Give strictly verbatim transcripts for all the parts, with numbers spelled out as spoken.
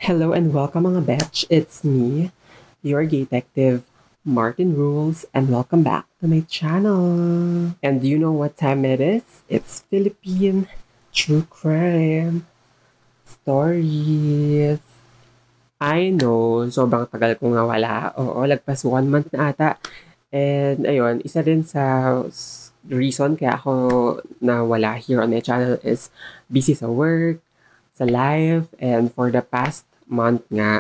Hello and welcome mga betch. It's me, your gay detective, Martin Rules, and welcome back to my channel. And do you know what time it is? It's Philippine True Crime Stories. I know, sobrang tagal ko nga wala. Oo, lagpas one month na ata. And ayun, isa din sa reason kaya ako nawala here on my channel is busy sa work, sa live, and for the past month nga,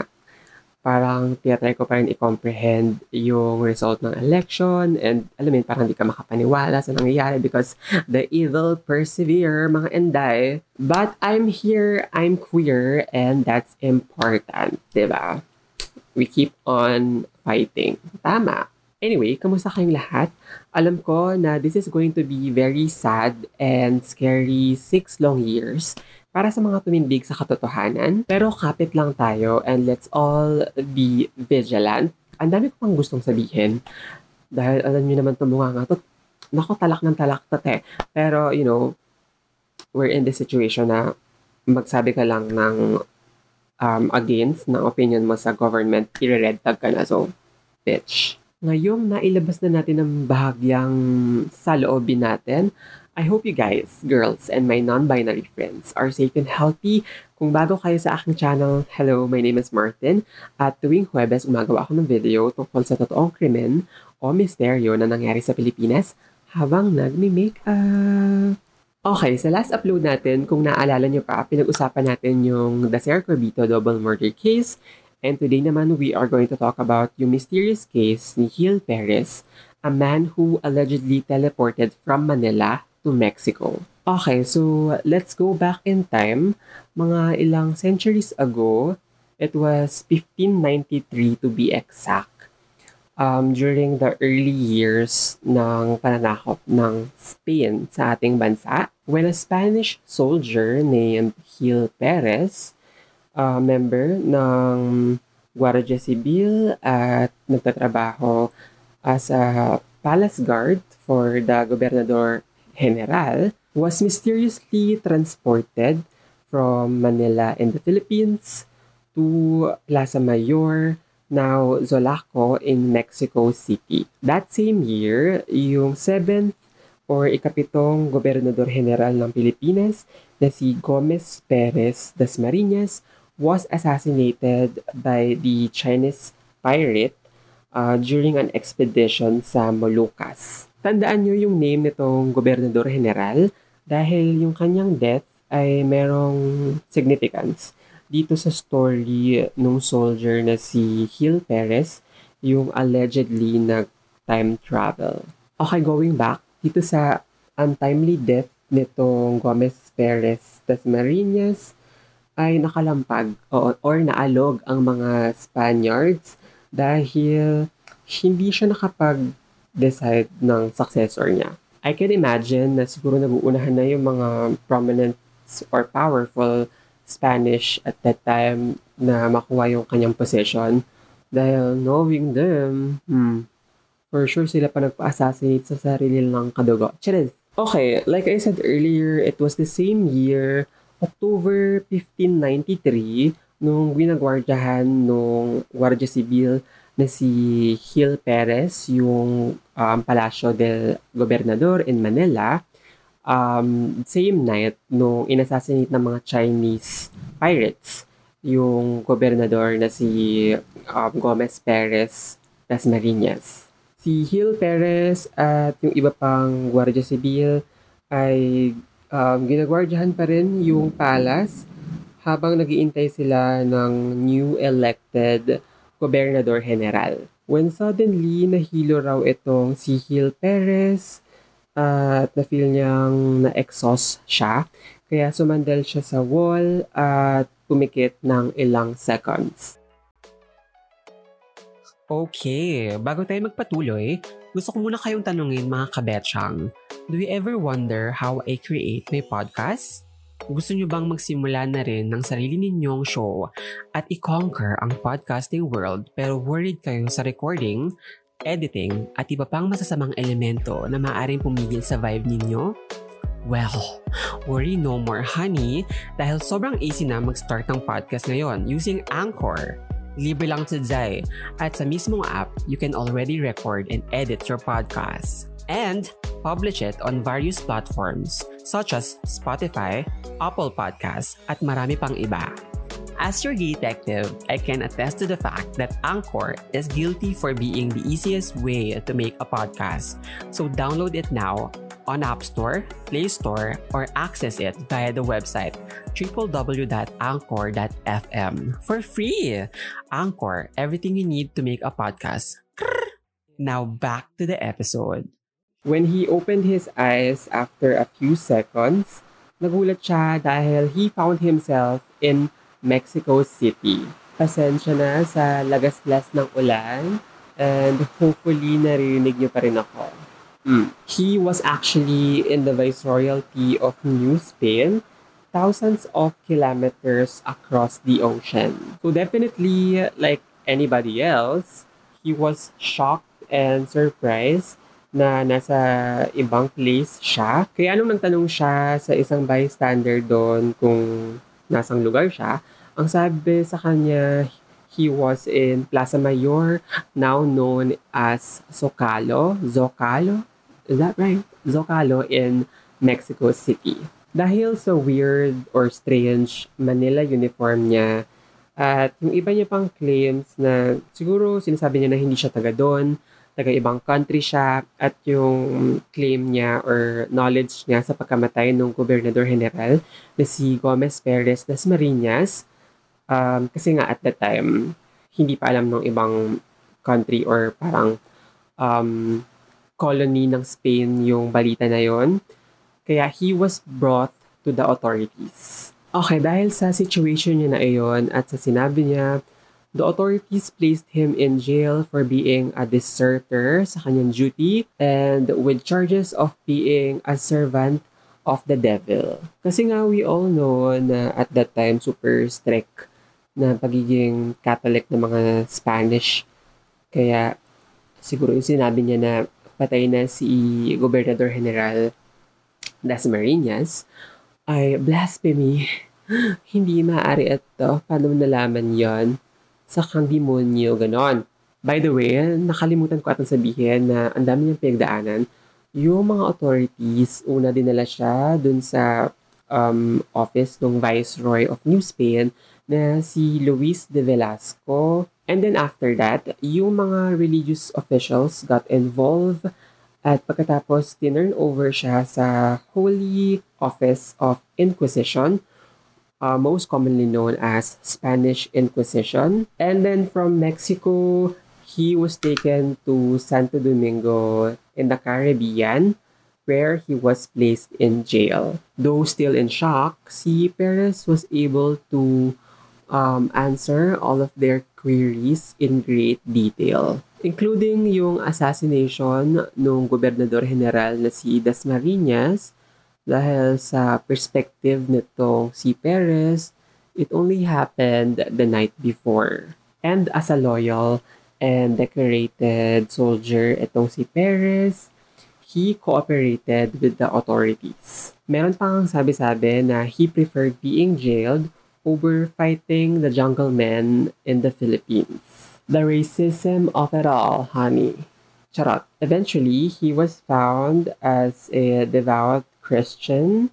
parang tinatry ko pa rin i-comprehend yung result ng election and alam mo yun, parang hindi ka makapaniwala sa nangyayari because the evil persevere, mga enday. But I'm here, I'm queer, and that's important, diba? We keep on fighting. Tama. Anyway, kamusta kayong lahat? Alam ko na this is going to be very sad and scary six long years para sa mga tumindig sa katotohanan. Pero kapit lang tayo and let's all be vigilant. Ang dami ko pang gustong sabihin. Dahil alam niyo naman itong mga nga to. Naku, talak ng talak to te. Pero, you know, we're in this situation na magsabi ka lang ng um, against ng opinion mo sa government, i-red tag ka na. So, bitch. Ngayong nailabas na natin ang bahagyang saloobin natin, I hope you guys, girls, and my non-binary friends are safe and healthy. Kung bago kayo sa aking channel, hello, my name is Martin. At tuwing Huwebes, gumagawa ako ng video tungkol sa totoong krimen o misteryo na nangyari sa Pilipinas habang nagmi-makeup. Okay, sa last upload natin, kung naalala nyo pa, pinag-usapan natin yung Dacer Corbito double murder case. And today naman, we are going to talk about yung mysterious case ni Gil Perez, a man who allegedly teleported from Manila to Mexico. Okay, so let's go back in time. Mga ilang centuries ago, it was fifteen ninety-three to be exact. Um, during the early years ng pananakop ng Spain sa ating bansa, when a Spanish soldier named Gil Perez, uh, member ng Guardia Civil at nagtatrabaho as a palace guard for the Gobernador General, was mysteriously transported from Manila in the Philippines to Plaza Mayor, now Zolaco in Mexico City. That same year, yung seventh or ikapitong Gobernador General ng Pilipinas na si Gomez Perez Dasmariñas was assassinated by the Chinese pirate uh, during an expedition sa Moluccas. Tandaan nyo yung name nitong Gobernador General dahil yung kanyang death ay merong significance dito sa story nung soldier na si Gil Perez, yung allegedly nag-time travel. Okay, going back, dito sa untimely death nitong Gomez Perez Dasmariñas ay nakalampag o, or naalog ang mga Spaniards dahil hindi siya nakapag-decide ng successor niya. I can imagine na siguro naguunahan na yung mga prominent or powerful Spanish at that time na makuha yung kanyang position dahil knowing them, hmm, for sure sila pa nagpa-assassinate sa sarili ng kadugo. Cheers! Okay, like I said earlier, it was the same year, October fifteen ninety-three, nung winagwardyahan nung Guardia Civil na si Gil Perez, yung um, Palacio del Gobernador in Manila, um, same night nung inassassinate ng mga Chinese pirates, yung gobernador na si um, Gomez Perez Dasmariñas. Si Gil Perez at yung iba pang Guardia Civil ay um, ginagwardyahan pa rin yung palace habang nag-iintay sila ng new elected Gobernador General. When suddenly, nahilo raw itong si Gil Perez at uh, na-feel niyang na-exhaust siya. Kaya sumandal siya sa wall at pumikit ng ilang seconds. Okay, bago tayo magpatuloy, gusto ko muna kayong tanungin mga kabetsyang, do you ever wonder how I create my podcast? Gusto nyo bang magsimula na rin ng sarili ninyong show at i-conquer ang podcasting world pero worried kayo sa recording, editing at iba pang masasamang elemento na maaaring pumigil sa vibe ninyo? Well, worry no more honey dahil sobrang easy na mag-start ng podcast ngayon using Anchor. Libre lang today at sa mismong app, you can already record and edit your podcast and publish it on various platforms such as Spotify, Apple Podcasts at marami pang iba. As your detective, I can attest to the fact that Anchor is guilty for being the easiest way to make a podcast. So download it now on App Store, Play Store, or access it via the website w w w dot anchor dot f m for free. Anchor, everything you need to make a podcast. Now back to the episode. When he opened his eyes after a few seconds, nagulat siya dahil he found himself in Mexico City. Pasensya na sa lagaslas ng ulan and hopefully naririnig niyo pa rin ako. Mm. He was actually in the Viceroyalty of New Spain, thousands of kilometers across the ocean. So definitely, like anybody else, he was shocked and surprised na nasa ibang place siya. Kaya nung nagtanong siya sa isang bystander doon kung nasang lugar siya, ang sabi sa kanya, he was in Plaza Mayor, now known as Zocalo. Zocalo? Is that right? Zocalo in Mexico City. Dahil sa weird or strange Manila uniform niya at yung iba niya pang claims na siguro sinasabi niya na hindi siya taga doon, taga ibang country siya, at yung claim niya or knowledge niya sa pagkamatay ng Gobernador General na si Gomez Perez Dasmariñas, um, kasi nga at that time, hindi pa alam ng ibang country or parang um, colony ng Spain yung balita na yon. Kaya he was brought to the authorities. Okay, dahil sa situation niya na iyon at sa sinabi niya, the authorities placed him in jail for being a deserter sa kanyang duty and with charges of being a servant of the devil. Kasi nga we all know na at that time super strict na pagiging Catholic ng mga Spanish. Kaya siguro yung sinabi niya na patay na si Gobernador General Dasmariñas ay blasphemy. Hindi maaari ito. Paano mo nalaman yon? Sa kang demonyo, ganon. By the way, nakalimutan ko atang sabihin na ang dami niyang pinagdaanan. Yung mga authorities, una dinala siya dun sa um, office ng Viceroy of New Spain na si Luis de Velasco. And then after that, yung mga religious officials got involved at pagkatapos tinurn over siya sa Holy Office of Inquisition, uh, most commonly known as Spanish Inquisition. And then from Mexico, he was taken to Santo Domingo in the Caribbean where he was placed in jail. Though still in shock, si Perez was able to um, answer all of their queries in great detail, including yung assassination ng Gobernador General na si Dasmariñas. Dahil sa perspective nitong si Perez, it only happened the night before. And as a loyal and decorated soldier itong si Perez, he cooperated with the authorities. Meron pang sabi-sabi na he preferred being jailed over fighting the jungle men in the Philippines. The racism of it all, honey. Charot. Eventually, he was found as a devout Christian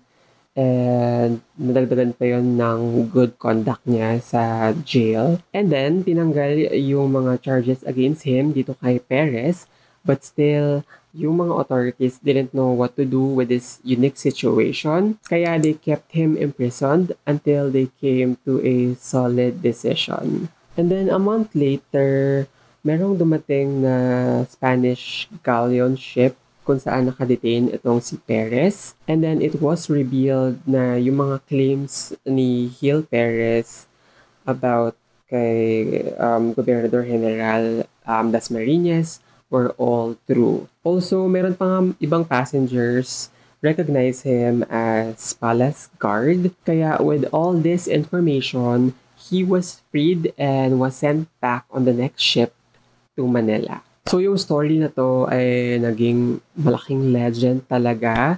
and nadagdagan pa yun ng good conduct niya sa jail. And then, tinanggal yung mga charges against him dito kay Perez, but still, yung mga authorities didn't know what to do with this unique situation. Kaya they kept him imprisoned until they came to a solid decision. And then a month later, merong dumating na Spanish galleon ship kung saan nakadetain itong si Perez. And then it was revealed na yung mga claims ni Gil Perez about kay um, Gobernador General um, Dasmariñas were all true. Also, meron pang ibang passengers recognize him as palace guard. Kaya with all this information, he was freed and was sent back on the next ship to Manila. So yung story na to ay naging malaking legend talaga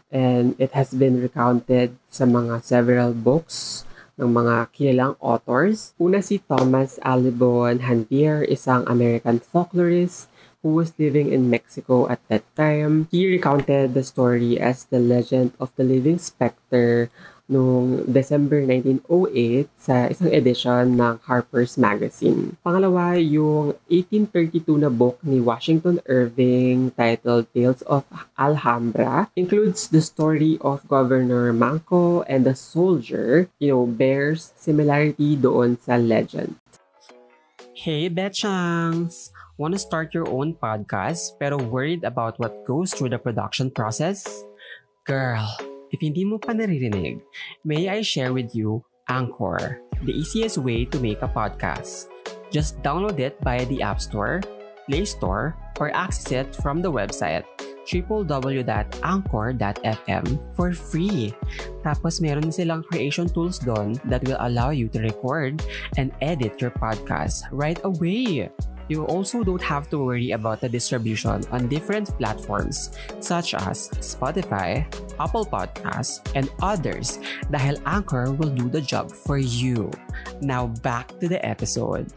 and it has been recounted sa mga several books ng mga kilalang authors. Una si Thomas Alibon Hanvier, isang American folklorist who was living in Mexico at that time. He recounted the story as the legend of the living specter noong December nineteen oh eight sa isang edition ng Harper's Magazine. Pangalawa, yung eighteen thirty-two na book ni Washington Irving titled Tales of Alhambra includes the story of Governor Manco and the soldier, you know, bears similarity doon sa legend. Hey, Betchangs! Want to start your own podcast pero worried about what goes through the production process? Girl, if hindi mo pa naririnig, may I share with you Anchor, the easiest way to make a podcast. Just download it via the App Store, Play Store, or access it from the website w w w dot anchor dot f m for free. Tapos meron silang creation tools doon that will allow you to record and edit your podcast right away. You also don't have to worry about the distribution on different platforms such as Spotify, Apple Podcasts, and others dahil Anchor will do the job for you. Now back to the episode.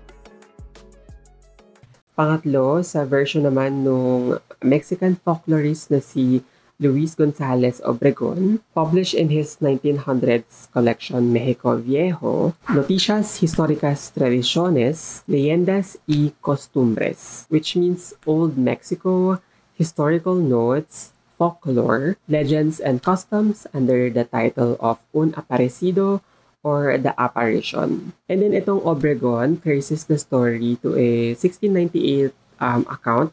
Pangatlo, sa version naman nung Mexican folklorist na si Luis Gonzalez Obregon, published in his nineteen hundreds collection Mexico Viejo, Noticias Históricas Tradiciones, Leyendas y Costumbres, which means Old Mexico, historical notes, folklore, legends and customs under the title of Un Aparecido or The Apparition. And then itong Obregon traces the story to a sixteen ninety-eight um, account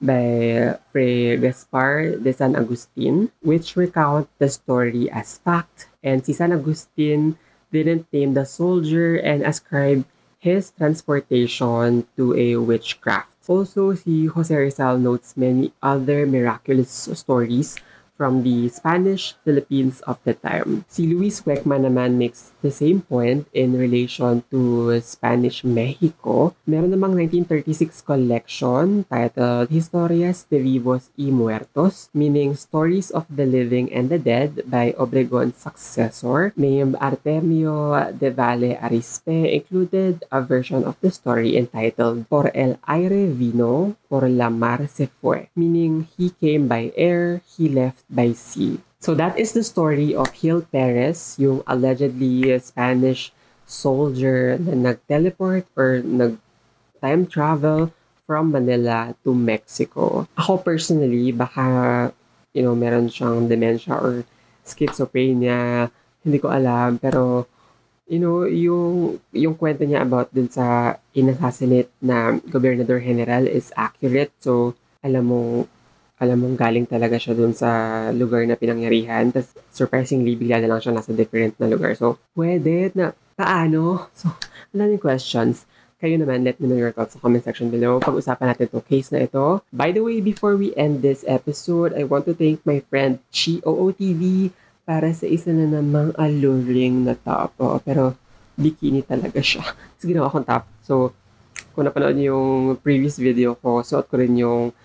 by Fray Gaspar de San Agustin, which recount the story as fact, and si San Agustin didn't name the soldier and ascribe his transportation to a witchcraft. Also, si Jose Rizal notes many other miraculous stories from the Spanish Philippines of the time. Si Luis Weckman naman makes the same point in relation to Spanish Mexico. Meron namang nineteen thirty-six collection titled Historias de Vivos y Muertos, meaning Stories of the Living and the Dead by Obregon's successor named Artemio de Valle Arispe, included a version of the story entitled Por el aire vino, por la mar se fue, meaning he came by air, he left by sea. So that is the story of Gil Perez, yung allegedly Spanish soldier na nag-teleport or nag-time travel from Manila to Mexico. Ako personally, baka, you know, meron siyang dementia or schizophrenia, hindi ko alam, pero you know, yung yung kwento niya about dun sa inassassinate na Gobernador General is accurate. So, alam mo, alam mong galing talaga siya dun sa lugar na pinangyarihan. Tapos, surprisingly, bigla na lang siya nasa different na lugar. So, pwede na, paano? So, ang daming questions. Kayo naman, let me know your thoughts sa comment section below. Pag-usapan natin itong case na ito. By the way, before we end this episode, I want to thank my friend Chi O O T V para sa isa na namang alluring na top. Oo, pero bikini talaga siya. So, ginawa akong top. So, kung napanood niyo yung previous video ko, suot ko rin yung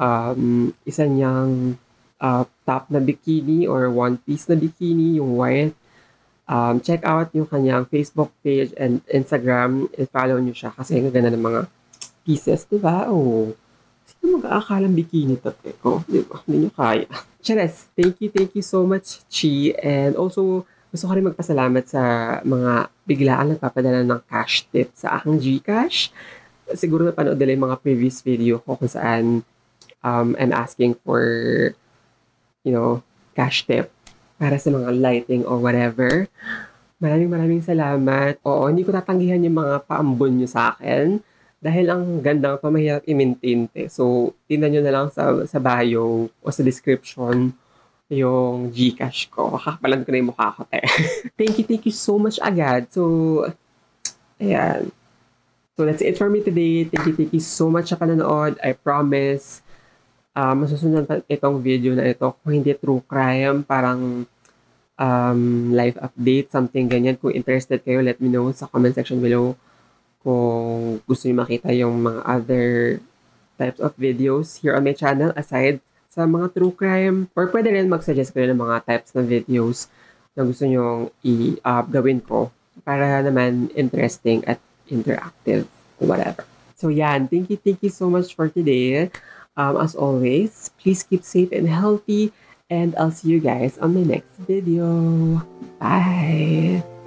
um, isa niyang uh, top na bikini or one piece na bikini, yung white. Um, check out yung kanyang Facebook page and Instagram and follow niyo siya kasi ang ganda ng mga pieces, diba? Oh, sino mag-aakalang bikini to? Oh, diba? Hindi niyo kaya. Chares, thank you, thank you so much, Chi. And also, gusto ko rin magpasalamat sa mga biglaan nagpapadala ng cash tip sa aking GCash. Siguro napanood nila yung mga previous video ko kung saan um, I'm asking for, you know, cash tip para sa mga lighting or whatever. Maraming maraming salamat. Oo, hindi ko tatanggihan yung mga paambon nyo sa akin dahil ang gandang pa mahirap i-maintain. Te. So, tingnan nyo na lang sa, sa bio o sa description yung GCash ko. Kakapalan ko na yung mukha ko, te. Thank you, thank you so much agad. So, ayan. So, that's it for me today. Thank you, thank you so much sa panonood. I promise, uh, masusunod pa itong video na ito. Kung hindi true crime, parang um, life update, something ganyan. Kung interested kayo, let me know sa comment section below. Kung gusto niyo makita yung mga other types of videos here on my channel aside sa mga true crime, or pwede rin mag-suggest kayo ng mga types ng videos na gusto nyong i-up gawin ko para naman interesting at interactive, whatever. So yan, thank you, thank you so much for today. Um, as always, please keep safe and healthy, and I'll see you guys on my next video. Bye!